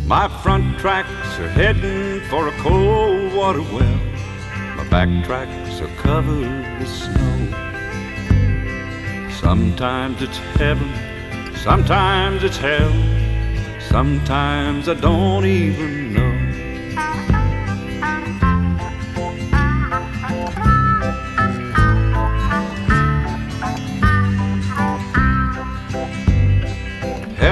My front tracks are heading for a cold water well. My back tracks are covered with snow. Sometimes it's heaven, sometimes it's hell, sometimes I don't even know.